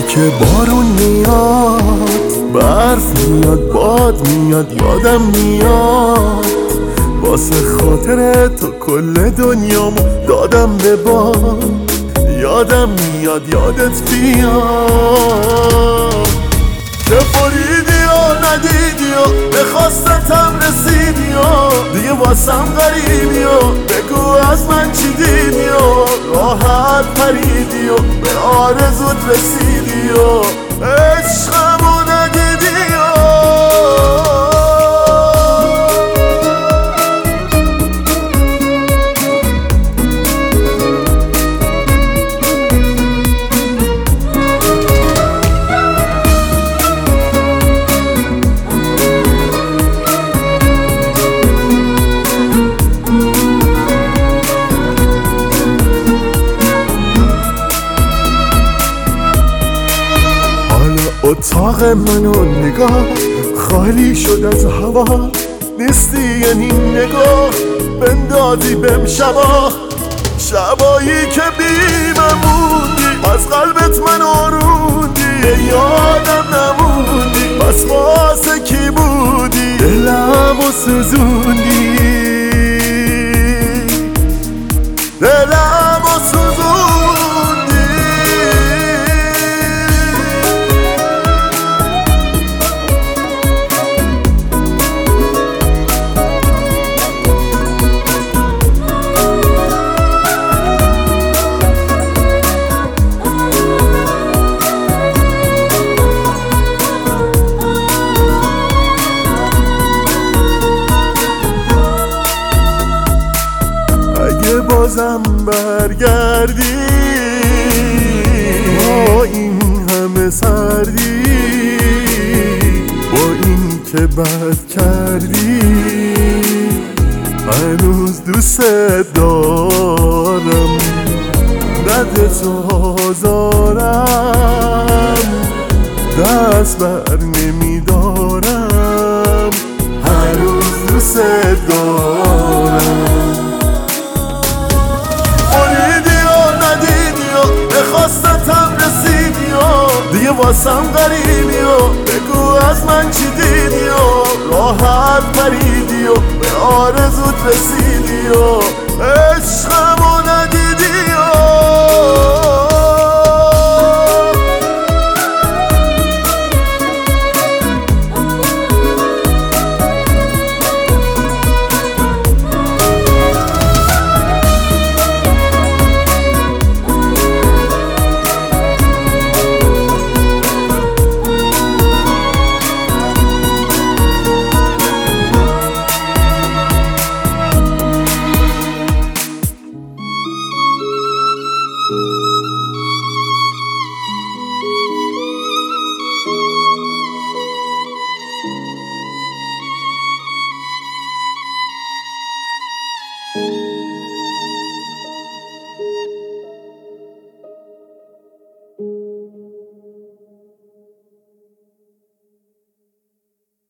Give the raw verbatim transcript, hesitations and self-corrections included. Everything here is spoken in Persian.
که بارون میاد، برف میاد، باد میاد، یادم میاد واسه خاطر تو کل دنیامو دادم به باد. یادم میاد یادت بیاد که بریدی و ندیدی و به خواستتم رسیدی و دیگه واسم غریبی و بگو از من چی دیدی و راحت پریدی و به آرزوت رسیدی و عشقمو ندیدی و اتاق منو نگاه خالی شد از هوا، نیستی یعنی نگاه بندازی بهم شبا، شبایی که بیمم موندی از قلبت من آروندی، یادم نموندی پس واسه کی بودی، دلمو سوزوندی، دلمو سوزوندی. بازم برگردی با این همه سردی، با این که بد کردی هنوز دوست دارم، نده تو آزارم دست بر نمیدارم، هنوز دوست دارم. خواستتم رسیدی و دیگه واسم غریبی و بگو از من چی دیدی و راحت پریدی و به آرزوت رسیدی و عشقم